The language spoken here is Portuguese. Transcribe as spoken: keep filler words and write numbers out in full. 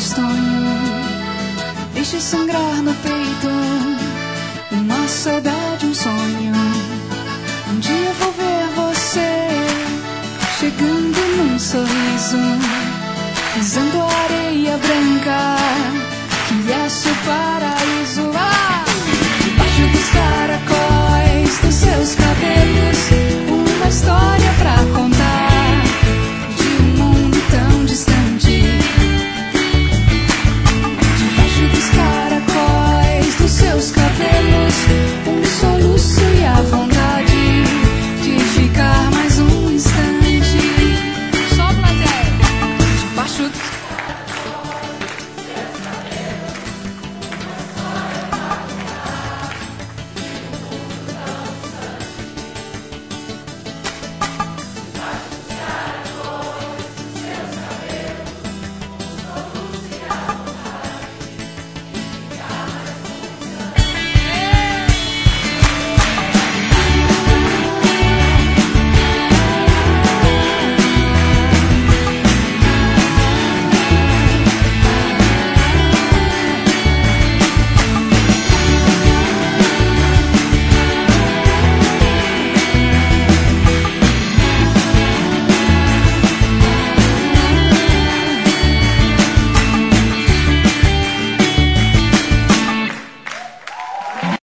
tristonho, deixe sangrar no peito uma saudade, um sonho. Um dia vou ver você chegando num sorriso, pisando a areia branca que é seu paraíso. Ah! Debaixo dos caracóis dos seus cabelos, uma história pra contar de um mundo tão distante. Debaixo dos caracóis dos seus cabelos, um soluço e a vontade de ficar mais um instante. Só plateia. Debaixo